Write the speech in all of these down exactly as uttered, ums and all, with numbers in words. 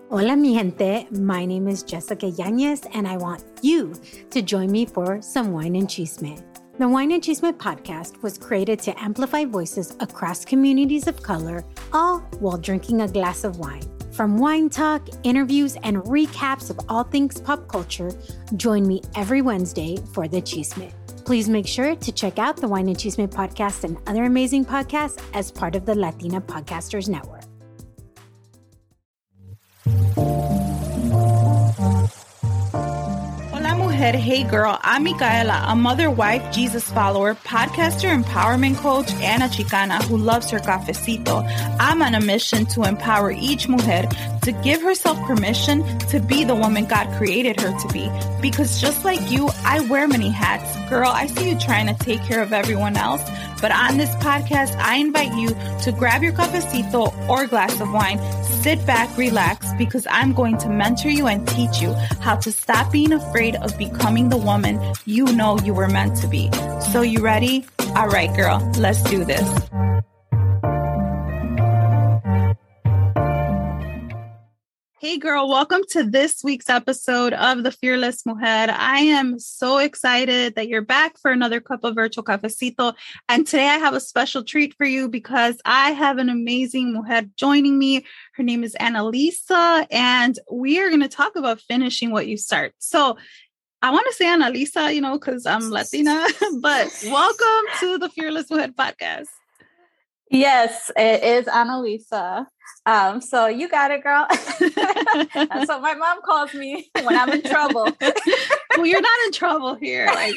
Hola, mi gente. My name is Jessica Yanez, and I want you to join me for some Wine and Chisme. The Wine and Chisme podcast was created to amplify voices across communities of color, all while drinking a glass of wine. From wine talk, interviews, and recaps of all things pop culture, join me every Wednesday for the Chisme. Please make sure to check out the Wine and Chisme podcast and other amazing podcasts as part of the Latina Podcasters Network. Hola, mujer. Hey, girl. I'm Micaela, a mother, wife, Jesus follower, podcaster, empowerment coach, and a Chicana who loves her cafecito. I'm on a mission to empower each mujer to give herself permission to be the woman God created her to be. Because just like you, I wear many hats. Girl, I see you trying to take care of everyone else. But on this podcast, I invite you to grab your cafecito or glass of wine, sit back, relax, because I'm going to mentor you and teach you how to stop being afraid of becoming the woman you know you were meant to be. So you ready? All right, girl, let's do this. Hey girl, welcome to this week's episode of The Fearless Mujer. I am so excited that you're back for another cup of virtual cafecito. And today I have a special treat for you because I have an amazing mujer joining me. Her name is Annalisa, and we are going to talk about finishing what you start. So I want to say Annalisa, you know, because I'm Latina, but welcome to the Fearless Mujer podcast. Yes, it is Annalisa. Um, so you got it, girl. That's what my mom calls me when I'm in trouble. Well, you're not in trouble here. Like.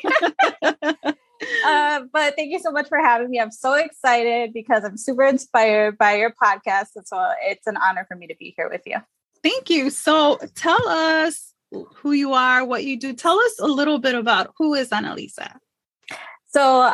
uh, but thank you so much for having me. I'm so excited because I'm super inspired by your podcast. And so it's an honor for me to be here with you. Thank you. So tell us who you are, what you do. Tell us a little bit about who is Annalisa. So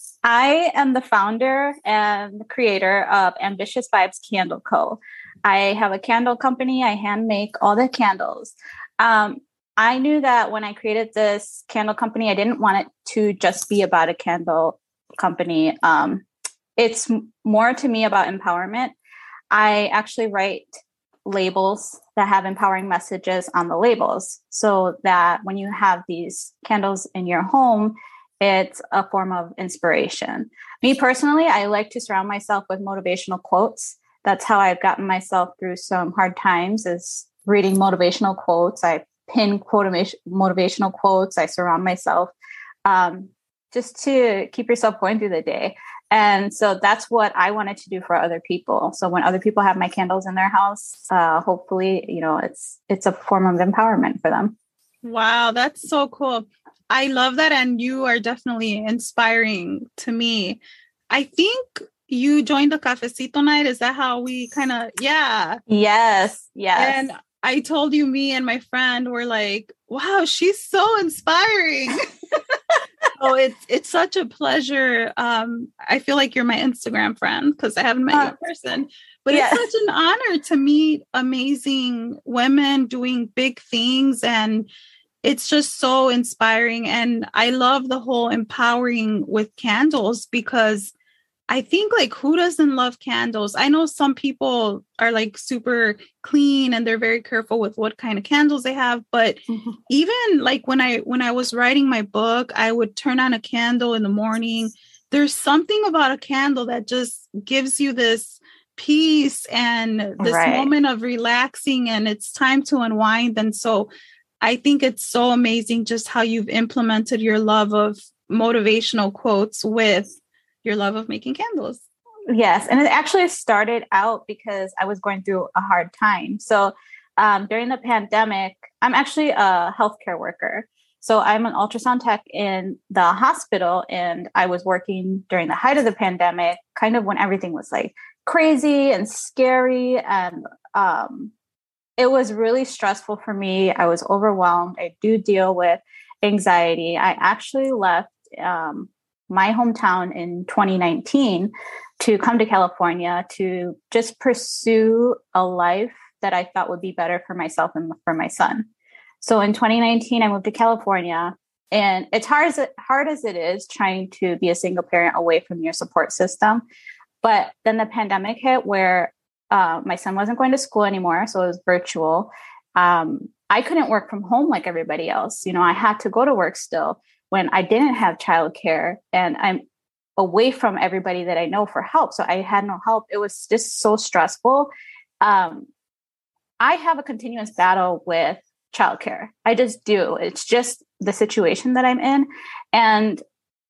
I am the founder and the creator of Ambitious Vibes Candle Co. I have a candle company. I hand make all the candles. Um, I knew that when I created this candle company, I didn't want it to just be about a candle company. Um, it's more to me about empowerment. I actually write labels that have empowering messages on the labels so that when you have these candles in your home, it's a form of inspiration. Me personally, I like to surround myself with motivational quotes. That's how I've gotten myself through some hard times, is reading motivational quotes. I pin quote motivational quotes. I surround myself um, just to keep yourself going through the day. And so that's what I wanted to do for other people. So when other people have my candles in their house, uh, hopefully, you know, it's it's a form of empowerment for them. Wow, that's so cool. I love that. And you are definitely inspiring to me. I think you joined the Cafecito night. Is that how we kind of, yeah. Yes, yes. And I told you, me and my friend were like, wow, she's so inspiring. Oh, it's it's such a pleasure. Um, I feel like you're my Instagram friend because I haven't met uh, you in person. But yeah. It's such an honor to meet amazing women doing big things, and it's just so inspiring. And I love the whole empowering with candles because I think, like, who doesn't love candles? I know some people are like super clean and they're very careful with what kind of candles they have. But mm-hmm. even like when I when I was writing my book, I would turn on a candle in the morning. There's something about a candle that just gives you this peace and this right. moment of relaxing, and it's time to unwind. And so I think it's so amazing just how you've implemented your love of motivational quotes with your love of making candles. Yes. And it actually started out because I was going through a hard time. So um, during the pandemic, I'm actually a healthcare worker. So I'm an ultrasound tech in the hospital, and I was working during the height of the pandemic, kind of when everything was like crazy and scary. And um, it was really stressful for me. I was overwhelmed. I do deal with anxiety. I actually left um, my hometown in twenty nineteen to come to California to just pursue a life that I thought would be better for myself and for my son. So in twenty nineteen, I moved to California, and it's hard as it, hard as it is trying to be a single parent away from your support system. But then the pandemic hit, where Uh, my son wasn't going to school anymore, so it was virtual. Um, I couldn't work from home like everybody else. You know, I had to go to work still when I didn't have childcare, and I'm away from everybody that I know for help. So I had no help. It was just so stressful. Um, I have a continuous battle with childcare. I just do. It's just the situation that I'm in. And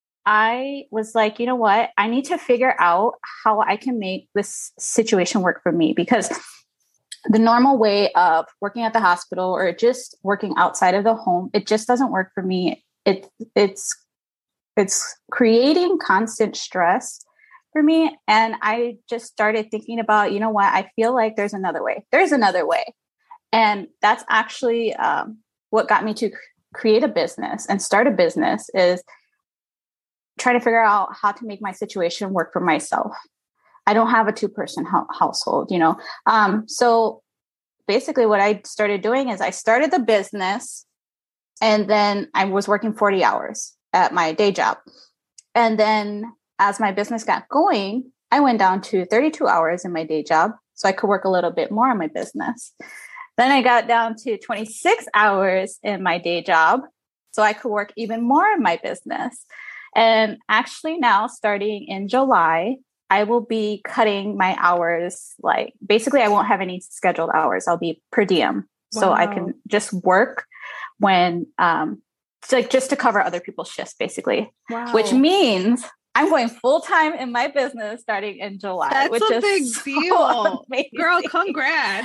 I was like, you know what? I need to figure out how I can make this situation work for me, because the normal way of working at the hospital or just working outside of the home, it just doesn't work for me. It, it's, it's creating constant stress for me. And I just started thinking about, you know what? I feel like there's another way. There's another way. And that's actually um, what got me to create a business and start a business, is try to figure out how to make my situation work for myself. I don't have a two-person ho- household, you know? Um, so basically what I started doing is I started the business, and then I was working forty hours at my day job. And then as my business got going, I went down to thirty-two hours in my day job so I could work a little bit more on my business. Then I got down to twenty-six hours in my day job so I could work even more in my business. And actually now, starting in July, I will be cutting my hours. Like, basically, I won't have any scheduled hours. I'll be per diem. Wow. So I can just work when, um, it's like just to cover other people's shifts, basically. Wow. Which means I'm going full time in my business starting in July. That's which a is big so deal. Amazing. Girl, congrats.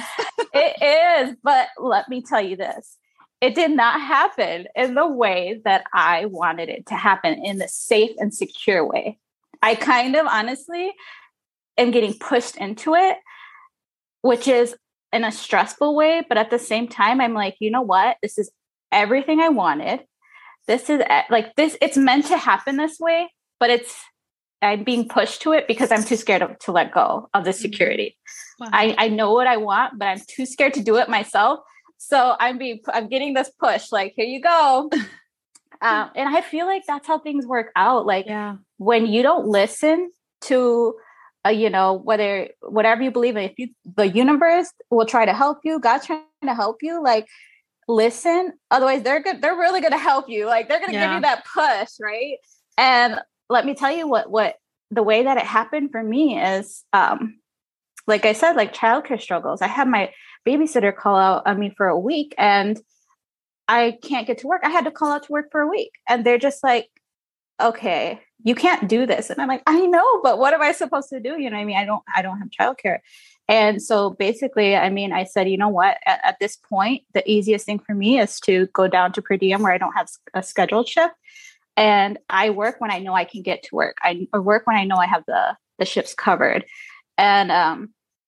It is. But let me tell you this. It did not happen in the way that I wanted it to happen, in the safe and secure way. I kind of honestly am getting pushed into it, which is in a stressful way. But at the same time, I'm like, you know what? This is everything I wanted. This is like this. It's meant to happen this way, but it's, I'm being pushed to it because I'm too scared of, to let go of the security. Wow. I, I know what I want, but I'm too scared to do it myself. So I'm being, I'm getting this push, like, here you go. Um, and I feel like that's how things work out. Like yeah. when you don't listen to, uh, you know, whether, whatever you believe in, if you, the universe will try to help you, God's trying to help you, like, listen. Otherwise they're good. They're really going to help you. Like, they're going to yeah. give you that push. Right. And let me tell you what, what the way that it happened for me is, um, like I said, like childcare struggles. I had my babysitter call out on me for a week and I can't get to work. I had to call out to work for a week. And they're just like, okay, you can't do this. And I'm like, I know, but what am I supposed to do? You know what I mean? I don't, I don't have childcare. And so basically, I mean, I said, you know what, at, at this point, the easiest thing for me is to go down to per diem where I don't have a scheduled shift. And I work when I know I can get to work. I work when I know I have the, the shifts covered. And, um,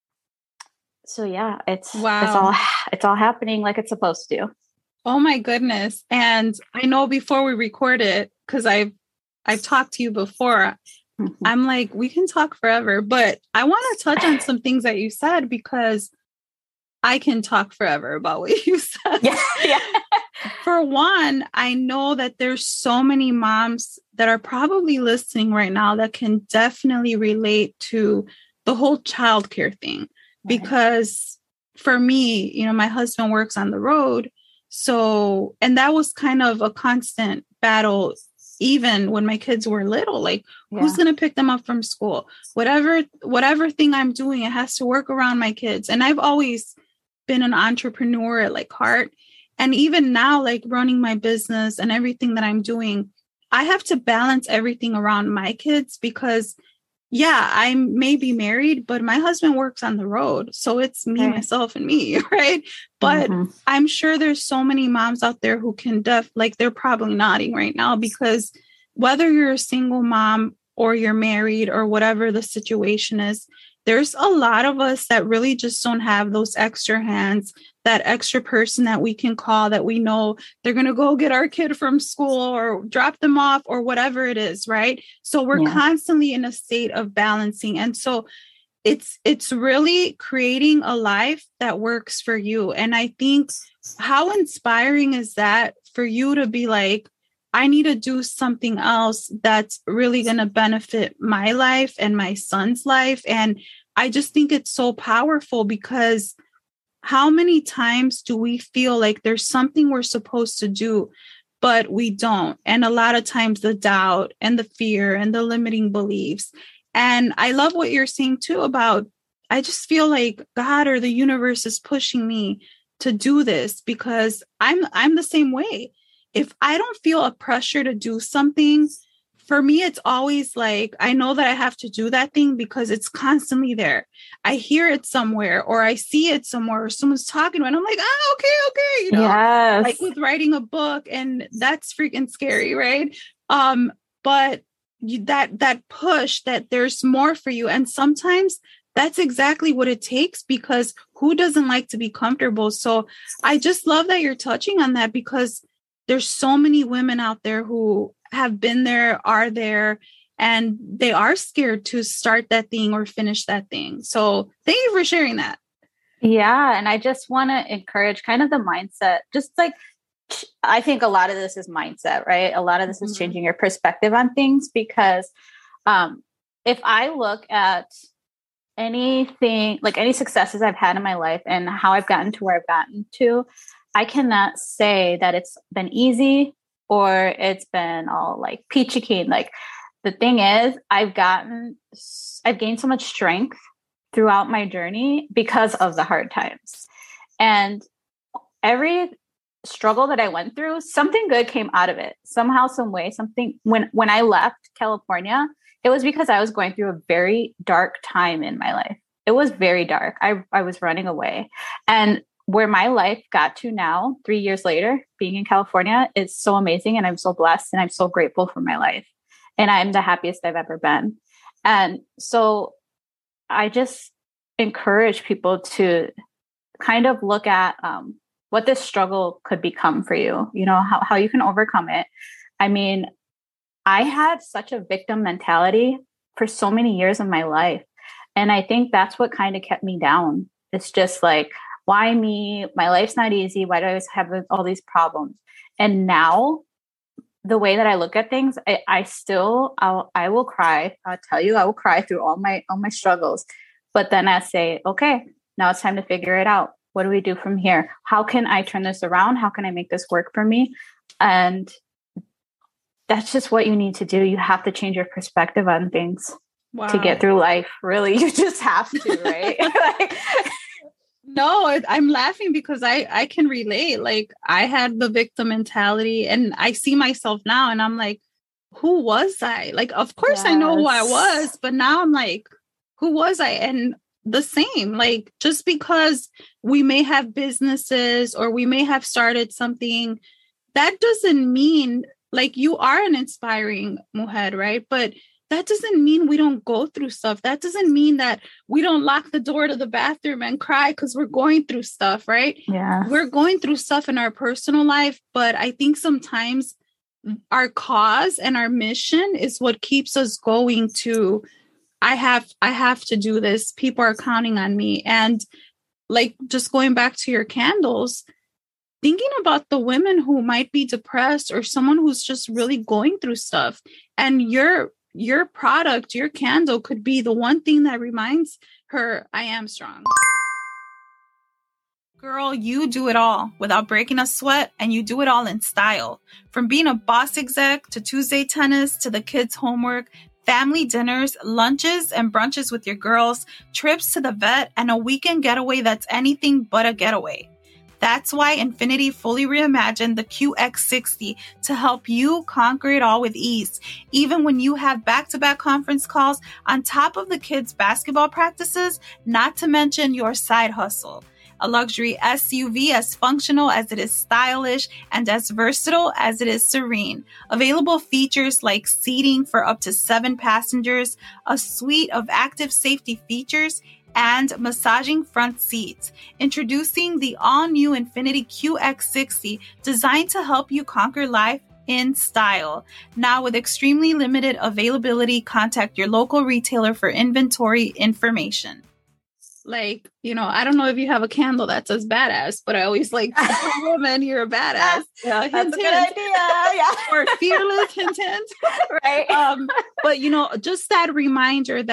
so yeah, it's, wow. it's all, it's all happening like it's supposed to. Oh my goodness. And I know before we recorded, cause I've, I've talked to you before, mm-hmm. I'm like, we can talk forever, but I want to touch on some things that you said, because I can talk forever about what you said. Yeah. yeah. For one, I know that there's so many moms that are probably listening right now that can definitely relate to the whole childcare thing. Because for me, you know, my husband works on the road. So, and that was kind of a constant battle, even when my kids were little, like yeah. who's going to pick them up from school? Whatever, whatever thing I'm doing, it has to work around my kids. And I've always been an entrepreneur at like heart. And even now, like running my business and everything that I'm doing, I have to balance everything around my kids, because yeah, I may be married, but my husband works on the road. So it's me, right. myself, and me, right? But mm-hmm. I'm sure there's so many moms out there who can def like they're probably nodding right now, because whether you're a single mom or you're married or whatever the situation is, there's a lot of us that really just don't have those extra hands, that extra person that we can call, that we know they're going to go get our kid from school or drop them off or whatever it is. Right. So we're yeah. constantly in a state of balancing. And so it's, it's really creating a life that works for you. And I think how inspiring is that for you to be like, I need to do something else that's really going to benefit my life and my son's life. And I just think it's so powerful because how many times do we feel like there's something we're supposed to do, but we don't? And a lot of times the doubt and the fear and the limiting beliefs. And I love what you're saying too about, I just feel like God or the universe is pushing me to do this because I'm, I'm the same way. If I don't feel a pressure to do something, for me, it's always like, I know that I have to do that thing because it's constantly there. I hear it somewhere or I see it somewhere or someone's talking to it and I'm like, oh, okay, okay. You know, yes. like with writing a book, and that's freaking scary, right? Um, but you, that, that push that there's more for you. And sometimes that's exactly what it takes, because who doesn't like to be comfortable? So I just love that you're touching on that, because there's so many women out there who have been there, are there, and they are scared to start that thing or finish that thing. So thank you for sharing that. Yeah. And I just want to encourage kind of the mindset, just like, I think a lot of this is mindset, right? A lot of this mm-hmm. is changing your perspective on things, because um, if I look at anything, like any successes I've had in my life and how I've gotten to where I've gotten to, I cannot say that it's been easy or it's been all like peachy keen. Like the thing is, I've gotten, I've gained so much strength throughout my journey because of the hard times. And every struggle that I went through, something good came out of it. Somehow, some way, something, when, when I left California, it was because I was going through a very dark time in my life. It was very dark. I, I was running away. And where my life got to now, three years later, being in California, is so amazing. And I'm so blessed and I'm so grateful for my life. And I'm the happiest I've ever been. And so I just encourage people to kind of look at um, what this struggle could become for you, you know, how, how you can overcome it. I mean, I had such a victim mentality for so many years of my life. And I think that's what kind of kept me down. It's just like, why me? My life's not easy. Why do I always have all these problems? And now the way that I look at things, I, I still, I'll, I will cry. I'll tell you, I will cry through all my, all my struggles. But then I say, okay, now it's time to figure it out. What do we do from here? How can I turn this around? How can I make this work for me? And that's just what you need to do. You have to change your perspective on things wow. to get through life. Really, you just have to, right? like, No, I'm laughing because I, I can relate. Like I had the victim mentality and I see myself now and I'm like, who was I? Like, of course yes. I know who I was, but now I'm like, who was I? And the same, like, just because we may have businesses or we may have started something, that doesn't mean like you are an inspiring mujer, right? But that doesn't mean we don't go through stuff. That doesn't mean that we don't lock the door to the bathroom and cry because we're going through stuff, right? Yeah. We're going through stuff in our personal life, but I think sometimes our cause and our mission is what keeps us going to, I have, I have to do this. People are counting on me. And like, just going back to your candles, thinking about the women who might be depressed or someone who's just really going through stuff, and you're, your product, your candle could be the one thing that reminds her, I am strong. Girl, you do it all without breaking a sweat, and you do it all in style. From being a boss exec to Tuesday tennis to the kids' homework, family dinners, lunches and brunches with your girls, trips to the vet, and a weekend getaway that's anything but a getaway. That's why Infiniti fully reimagined the Q X sixty to help you conquer it all with ease, even when you have back-to-back conference calls on top of the kids' basketball practices, not to mention your side hustle. A luxury S U V as functional as it is stylish and as versatile as it is serene. Available features like seating for up to seven passengers, a suite of active safety features, and massaging front seats. Introducing the all-new Infiniti Q X sixty, designed to help you conquer life in style. Now with extremely limited availability, contact your local retailer for inventory information. Like, you know, I don't know if you have a candle that says badass, but I always like, woman, you're a badass. Yeah, hint, that's a good hint. idea. Yeah. Or fearless, hint, hint. Right. Um, but, you know, just that reminder that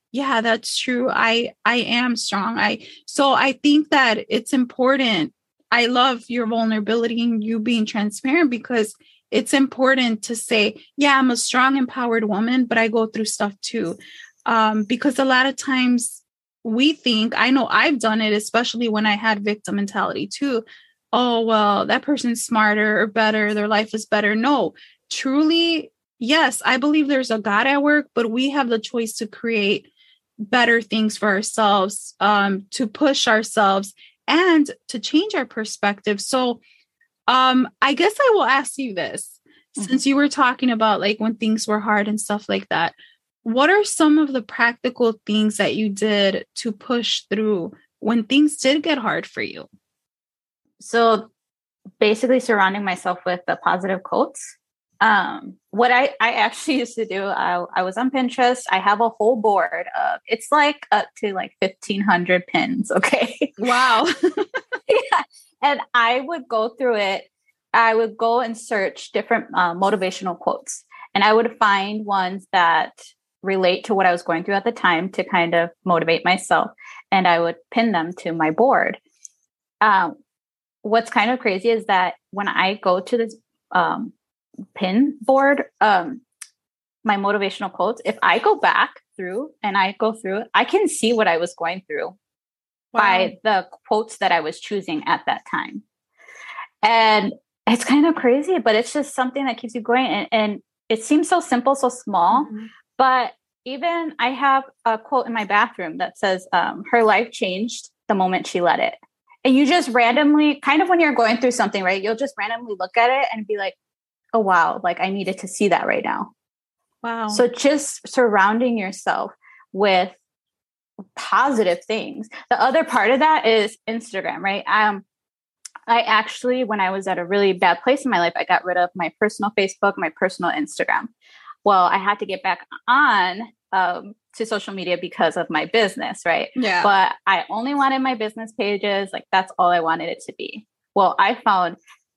Yeah, that's true. I I am strong. I so I think that it's important. I love your vulnerability and you being transparent because it's important to say, yeah, I'm a strong, empowered woman, but I go through stuff too. Um, because a lot of times we think, I know I've done it, especially when I had victim mentality too. Oh, well, that person's smarter or better. Their life is better. No, truly, yes, I believe there's a God at work, but we have the choice to create better things for ourselves, um, to push ourselves and to change our perspective. So um, I guess I will ask you this, mm-hmm. since you were talking about like when things were hard and stuff like that, what are some of the practical things that you did to push through when things did get hard for you? So basically surrounding myself with the positive quotes. Um, what I, I actually used to do, I, I was on Pinterest. I have a whole board of, it's like up to like fifteen hundred pins. Okay. Wow. Yeah. And I would go through it. I would go and search different uh, motivational quotes, and I would find ones that relate to what I was going through at the time to kind of motivate myself. And I would pin them to my board. Um, what's kind of crazy is that when I go to this, um, pin board, um, my motivational quotes, if I go back through and I go through, I can see what I was going through wow. by the quotes that I was choosing at that time. And it's kind of crazy, but it's just something that keeps you going. And, and it seems so simple, so small, mm-hmm. but even I have a quote in my bathroom that says, um, her life changed the moment she let it. And you just randomly, kind of when you're going through something, right? You'll just randomly look at it and be like, oh, wow, like I needed to see that right now. Wow. So just surrounding yourself with positive things. The other part of that is Instagram, right? Um, I actually, when I was at a really bad place in my life, I got rid of my personal Facebook, my personal Instagram. Well, I had to get back on um, to social media because of my business, right? Yeah. But I only wanted my business pages. Like that's all I wanted it to be. Well, I found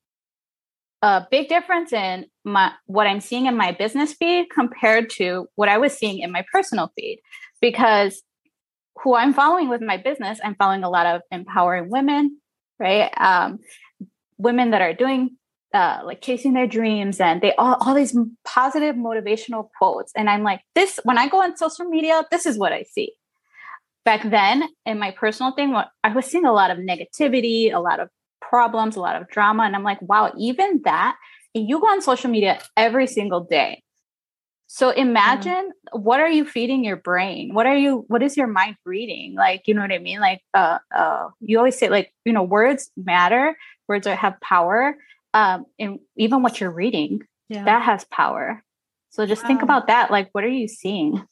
a big difference in my what I'm seeing in my business feed compared to what I was seeing in my personal feed, because who I'm following with my business, I'm following a lot of empowering women, right? Um, women that are doing uh, like chasing their dreams, and they all, all these positive motivational quotes. And I'm like, this, when I go on social media, this is what I see. Back then in my personal thing, I was seeing a lot of negativity, a lot of problems, a lot of drama. And I'm like, wow, even that, and you go on social media every single day. So imagine mm. what are you feeding your brain? What are you, what is your mind reading? Like, you know what I mean? Like, uh, uh, you always say like, you know, words matter. Words are, have power. Um, and even what you're reading, yeah. that has power. So just wow. think about that. Like, what are you seeing?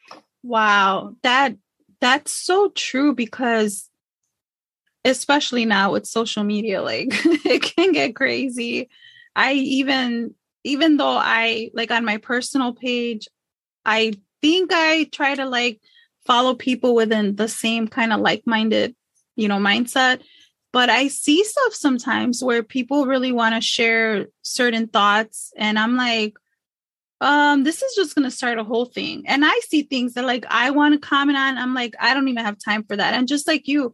Wow. That, that's so true, because especially now with social media, like it can get crazy. I even, even though I like on my personal page, I think I try to like follow people within the same kind of like-minded, you know, mindset. But I see stuff sometimes where people really want to share certain thoughts. And I'm like, um, this is just going to start a whole thing. And I see things that like, I want to comment on. I'm like, I don't even have time for that. And just like you,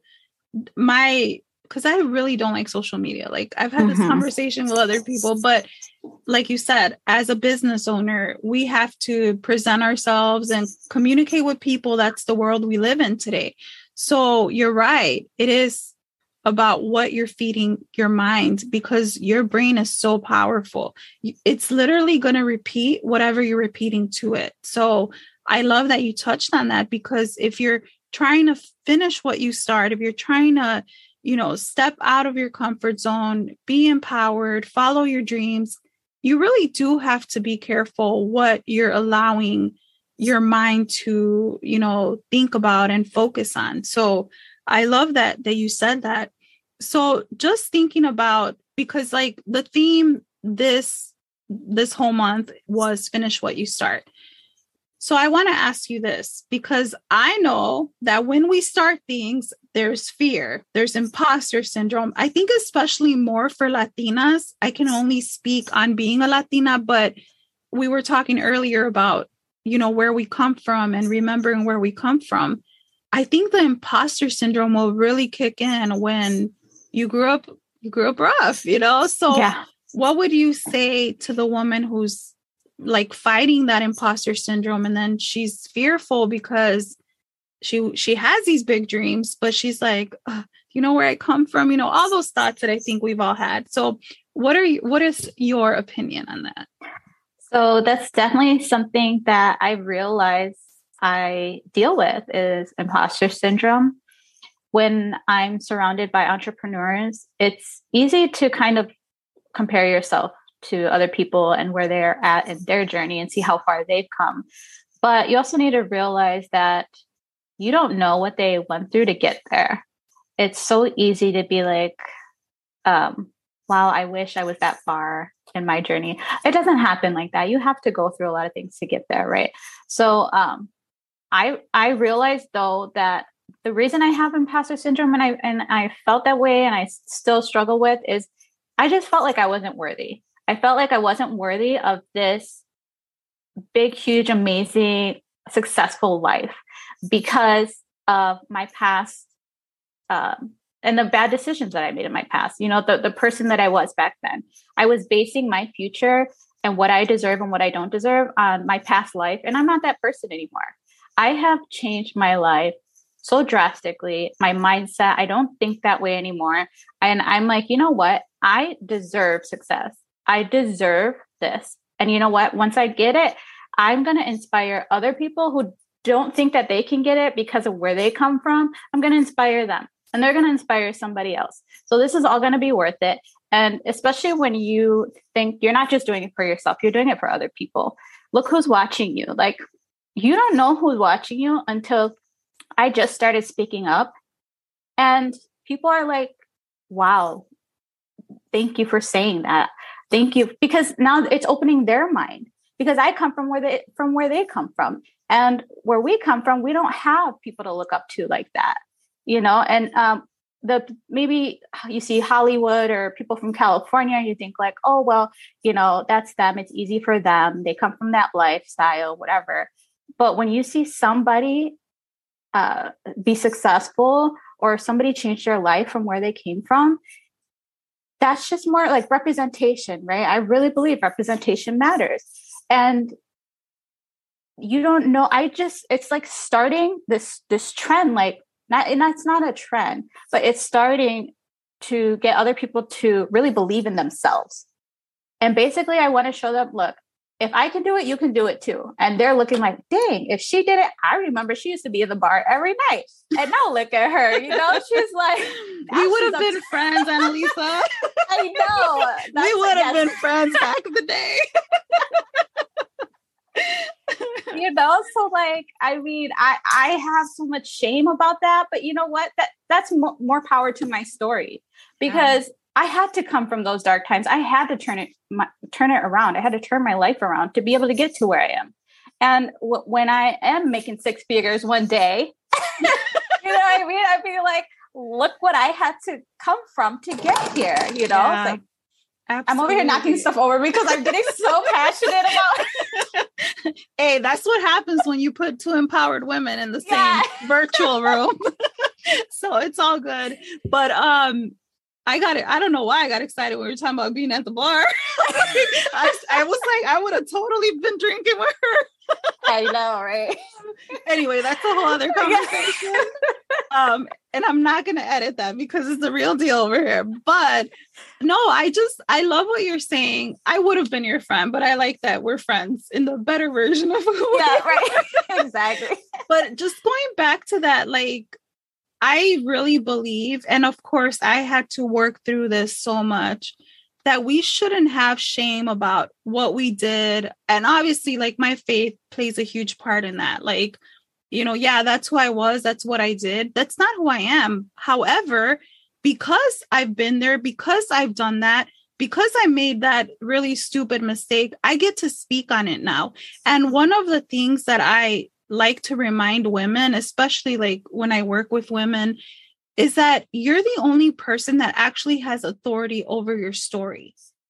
my, because I really don't like social media. Like I've had this mm-hmm. conversation with other people, but like you said, as a business owner, we have to present ourselves and communicate with people. That's the world we live in today. So you're right. It is about what you're feeding your mind, because your brain is so powerful. It's literally going to repeat whatever you're repeating to it. So I love that you touched on that, because if you're trying to finish what you start, if you're trying to, you know, step out of your comfort zone, be empowered, follow your dreams, you really do have to be careful what you're allowing your mind to, you know, think about and focus on. So I love that, that you said that. So just thinking about, because like the theme this, this whole month was finish what you start. So I want to ask you this, because I know that when we start things, there's fear, there's imposter syndrome. I think especially more for Latinas. I can only speak on being a Latina, but we were talking earlier about, you know, where we come from and remembering where we come from, I think the imposter syndrome will really kick in when you grew up, you grew up rough, you know? So yeah. what would you say to the woman who's like fighting that imposter syndrome, and then she's fearful because she, she has these big dreams, but she's like, you know, where I come from, you know, all those thoughts that I think we've all had. So what are you, what is your opinion on that? So that's definitely something that I realize I deal with is imposter syndrome. When I'm surrounded by entrepreneurs, it's easy to kind of compare yourself to other people and where they're at in their journey and see how far they've come. But you also need to realize that you don't know what they went through to get there. It's so easy to be like, um, wow, I wish I was that far in my journey. It doesn't happen like that. You have to go through a lot of things to get there, right? So um, I I realized though that the reason I have imposter syndrome and I and I felt that way and I still struggle with is I just felt like I wasn't worthy. I felt like I wasn't worthy of this big, huge, amazing, successful life because of my past um, and the bad decisions that I made in my past. You know, the, the person that I was back then. I was basing my future and what I deserve and what I don't deserve on my past life. And I'm not that person anymore. I have changed my life so drastically, my mindset. I don't think that way anymore. And I'm like, you know what? I deserve success. I deserve this. And you know what? Once I get it, I'm going to inspire other people who don't think that they can get it because of where they come from. I'm going to inspire them and they're going to inspire somebody else. So this is all going to be worth it. And especially when you think you're not just doing it for yourself, you're doing it for other people. Look who's watching you. Like, you don't know who's watching you until I just started speaking up. And people are like, wow, thank you for saying that. Thank you. Because now it's opening their mind. Because I come from where they from where they come from. And where we come from, we don't have people to look up to like that. You know, and um, the maybe you see Hollywood or people from California, you think like, oh, well, you know, that's them. It's easy for them. They come from that lifestyle, whatever. But when you see somebody uh, be successful or somebody change their life from where they came from, that's just more like representation, right? I really believe representation matters. And you don't know, I just, it's like starting this, this trend, like not, and that's not a trend, but it's starting to get other people to really believe in themselves. And basically I want to show them, look, if I can do it, you can do it too. And they're looking like, dang, if she did it, I remember she used to be in the bar every night. And now look at her, you know, she's like, we would have been to- friends, Annalisa. I know. That's we would have yes. been friends back in the day. You know, so like, I mean, I, I have so much shame about that, but you know what? That that's mo- more power to my story because yeah. I had to come from those dark times. I had to turn it, my, turn it around. I had to turn my life around to be able to get to where I am. And w- when I am making six figures one day, you know what I mean? I'd be like, look what I had to come from to get here. You know, yeah. Like, absolutely. I'm over here knocking stuff over because I'm getting so passionate about it. Hey, that's what happens when you put two empowered women in the same yeah. virtual room. So it's all good. But um, I got it. I don't know why I got excited when we were talking about being at the bar. I, I was like, I would have totally been drinking with her. I know, right? Anyway, that's a whole other conversation. um, and I'm not going to edit that because it's the real deal over here. But no, I just, I love what you're saying. I would have been your friend, but I like that we're friends in the better version of who we yeah, are. Right. Exactly. But just going back to that, like, I really believe, and of course, I had to work through this so much, that we shouldn't have shame about what we did. And obviously, like, my faith plays a huge part in that. Like, you know, yeah, that's who I was. That's what I did. That's not who I am. However, because I've been there, because I've done that, because I made that really stupid mistake, I get to speak on it now. And one of the things that I like to remind women, especially like when I work with women, is that you're the only person that actually has authority over your story.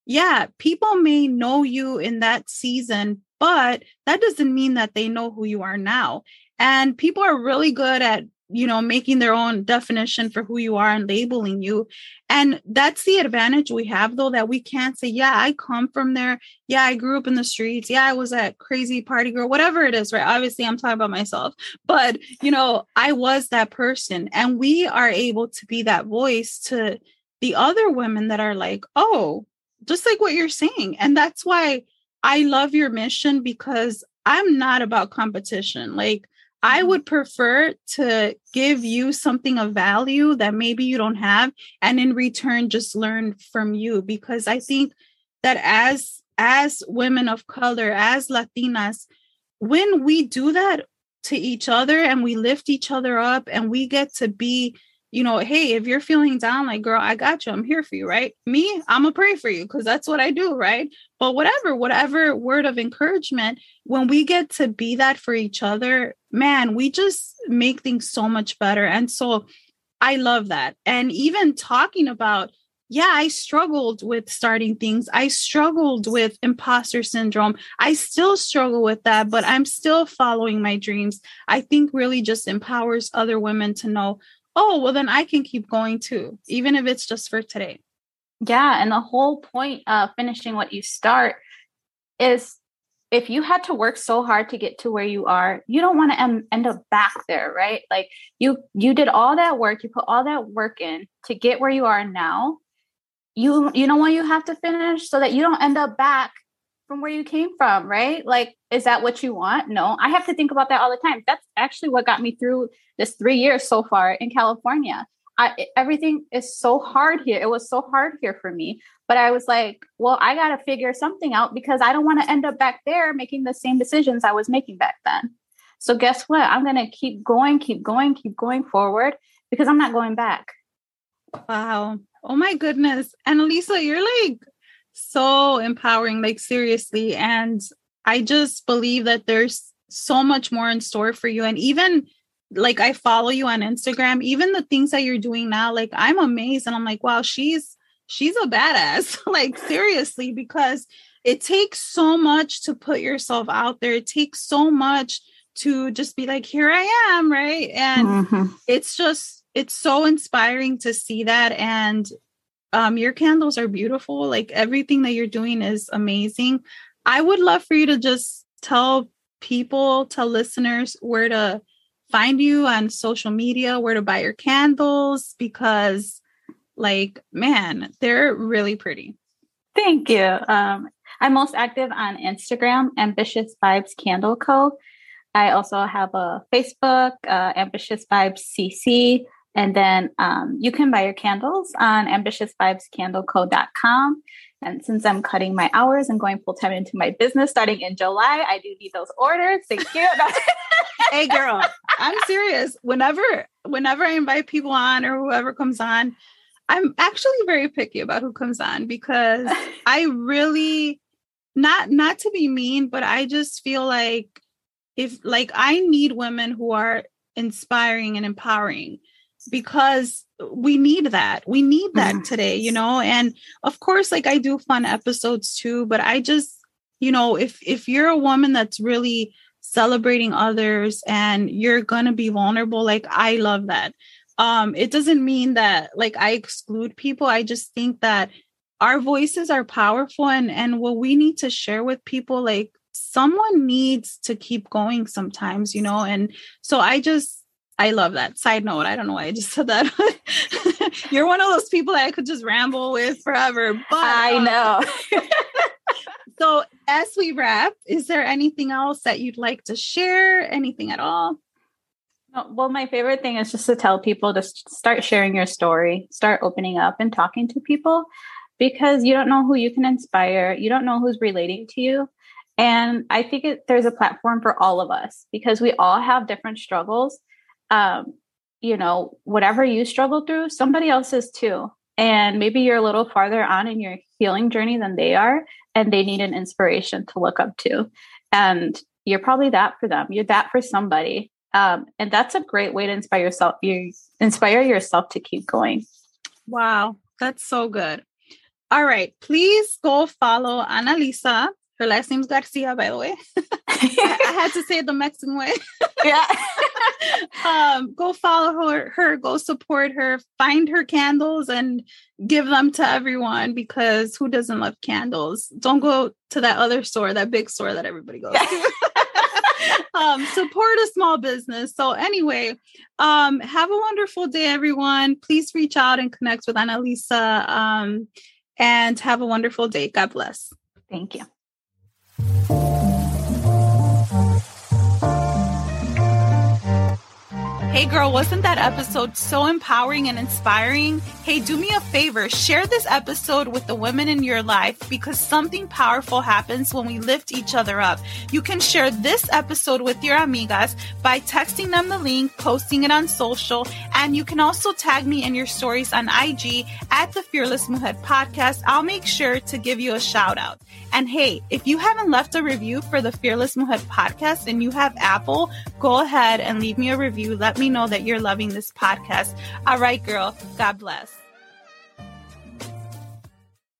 yeah, people may know you in that season, but that doesn't mean that they know who you are now. And people are really good at, you know, making their own definition for who you are and labeling you. And that's the advantage we have, though, that we can't say, yeah, I come from there. Yeah, I grew up in the streets. Yeah, I was a crazy party girl, whatever it is, right? Obviously, I'm talking about myself, but, you know, I was that person. And we are able to be that voice to the other women that are like, oh, just like what you're saying. And that's why I love your mission, because I'm not about competition. Like, I would prefer to give you something of value that maybe you don't have, and in return, just learn from you. Because I think that as, as women of color, as Latinas, when we do that to each other and we lift each other up and we get to be, you know, hey, if you're feeling down, like, girl, I got you. I'm here for you, right? Me, I'm gonna pray for you because that's what I do, right? But whatever, whatever word of encouragement, when we get to be that for each other, man, we just make things so much better. And so I love that. And even talking about, yeah, I struggled with starting things. I struggled with imposter syndrome. I still struggle with that, but I'm still following my dreams. I think really just empowers other women to know, oh, well, then I can keep going too, even if it's just for today. Yeah. And the whole point of finishing what you start is, if you had to work so hard to get to where you are, you don't want to em- end up back there, right? Like you, you did all that work, you put all that work in to get where you are now. You, you know what you have to finish so that you don't end up back from where you came from, right? Like, is that what you want? No, I have to think about that all the time. That's actually what got me through this three years so far in California. I, everything is so hard here. It was so hard here for me, but I was like, well, I got to figure something out because I don't want to end up back there making the same decisions I was making back then. So guess what? I'm going to keep going, keep going, keep going forward because I'm not going back. Wow. Oh my goodness. And Elisa, you're like so empowering, like seriously. And I just believe that there's so much more in store for you. And even like, I follow you on Instagram, even the things that you're doing now, like I'm amazed. And I'm like, wow, she's, she's a badass, like seriously, because it takes so much to put yourself out there. It takes so much to just be like, here I am. Right. And mm-hmm. it's just, it's so inspiring to see that. And um, your candles are beautiful. Like everything that you're doing is amazing. I would love for you to just tell people, tell listeners where to find you on social media, where to buy your candles, because like, man, they're really pretty. Thank you. Um, I'm most active on Instagram, Ambitious Vibes Candle Co. I also have a Facebook, uh, Ambitious Vibes C C. And then um, you can buy your candles on ambitious vibes candle co dot com. And since I'm cutting my hours and going full time into my business starting in July, I do need those orders. Thank you. Hey, girl, I'm serious. Whenever, whenever I invite people on or whoever comes on, I'm actually very picky about who comes on because I really, not not to be mean, but I just feel like if like I need women who are inspiring and empowering. Because we need that. We need that mm-hmm. today, you know? And of course, like I do fun episodes too, but I just, you know, if, if you're a woman that's really celebrating others and you're going to be vulnerable, like I love that. Um, it doesn't mean that like I exclude people. I just think that our voices are powerful and, and what we need to share with people, like someone needs to keep going sometimes, you know? And so I just, I love that. Side note, I don't know why I just said that. You're one of those people that I could just ramble with forever. But I know. Um, so as we wrap, is there anything else that you'd like to share? Anything at all? Well, my favorite thing is just to tell people to start sharing your story, start opening up and talking to people because you don't know who you can inspire. You don't know who's relating to you. And I think it, there's a platform for all of us because we all have different struggles. Um, you know, whatever you struggle through, somebody else is too. And maybe you're a little farther on in your healing journey than they are, and they need an inspiration to look up to. And you're probably that for them. You're that for somebody. Um, and that's a great way to inspire yourself. You inspire yourself to keep going. Wow. That's so good. All right. Please go follow Annalisa. Her last name's Garcia, by the way. I, I had to say it the Mexican way. Yeah. um, go follow her, her, go support her, find her candles and give them to everyone, because who doesn't love candles? Don't go to that other store, that big store that everybody goes to. um, support a small business. So anyway, um, have a wonderful day, everyone. Please reach out and connect with Annalisa, um, and have a wonderful day. God bless. Thank you. Hey girl, wasn't that episode so empowering and inspiring? Hey, do me a favor, share this episode with the women in your life, because something powerful happens when we lift each other up. You can share this episode with your amigas by texting them the link, posting it on social, and you can also tag me in your stories on I G at the Fearless Mujer Podcast. I'll make sure to give you a shout out. And hey, if you haven't left a review for the Fearless Mujer Podcast and you have Apple, go ahead and leave me a review. Let me know that you're loving this podcast. All right, girl. God bless.